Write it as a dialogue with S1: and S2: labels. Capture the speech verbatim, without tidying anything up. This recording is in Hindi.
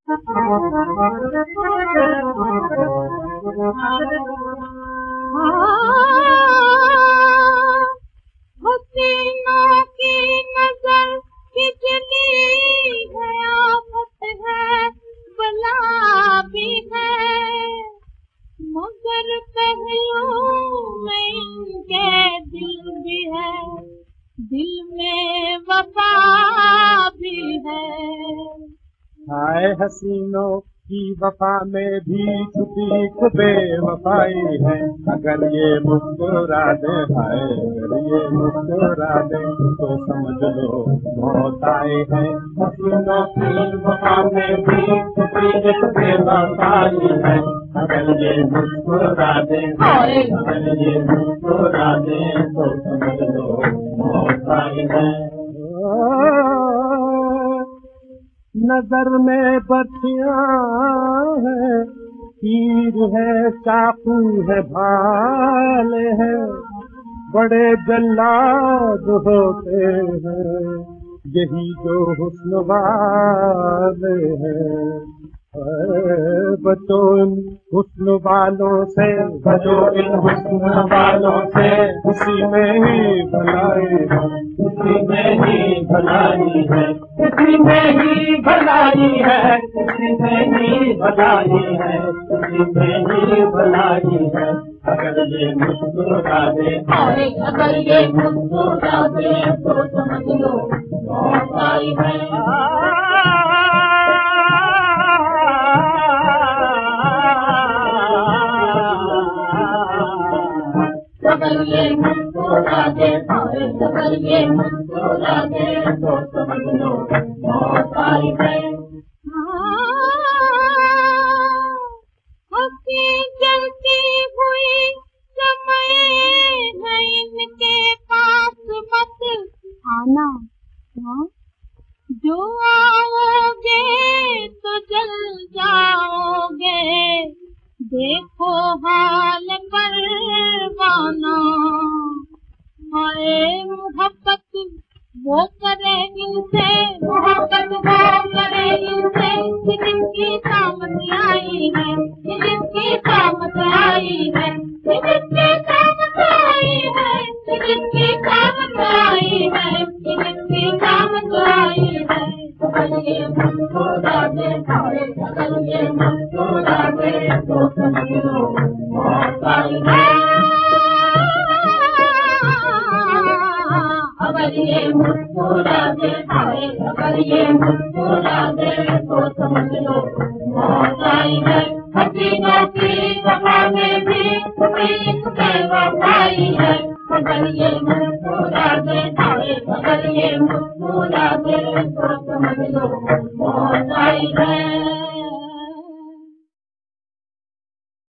S1: हसीनों की नजर बिजली है, आफत है, बला भी है, मगर पहलू में इनके दिल भी है, दिल में वफा भी है।
S2: हाय हसीनों की वफा में भी छुपी बेवफाई है, अगर ये मुस्कुरा दे, हाय अगर ये मुस्कुरा दे तो समझ लो मौत आए है। हसीनों की वफा में भी छुपी बेवफाई है, अगर ये मुस्कुरा दे, हाय अगर ये मुस्कुरा दे तो समझ लो मौत आई है। नजर में बत्तियां है, तीर है, चाकू है, भाले है, बड़े जल्लाद होते हैं यही जो हुस्न वाले हैं। बचो इन हुस्न वालों से, बचो इन हुस्न वालों से, उसी में ही भलाई है, उसी में ही भलाई है, उसी में ही भलाई है, उसी में ही भलाई है, उसी में ही भलाई है। अगर ये मुस्कुरा दे, अगर ये मुस्कुरा दे तो समझ लो मौत आई है। अगर ये मुस्कुरा दे, अगर ये मुस्कुरा दे तो समझ लो मौत आई है।
S1: हंसी जलती हुई समय है इनके पास, मत आना, हाँ? जो आओगे तो जल जाओगे, देखो हाल परवाना। हाय मोहब्बत वो करे इनसे, मोहब्बत वो करे इनसे, जिनकी सामत आई है, जिनकी सामत आई है, जिनकी सामत आई है, जिनकी सामत आई है, जिनकी सामत आई है। अगर ये मुस्कुरा दे, अगर ये मुस्कुरा दे तो समझ लो मौत आई है। अगर ये मुस्कुरा दे, अगर ये मुस्कुरा दे तो समझ लो मौत आई है। हसीनों की वफा में भी एक बेवफाई है, अगर ये मुस्कुरा दे, अगर ये मुस्कुरा दे तो समझ लो मौत आई है।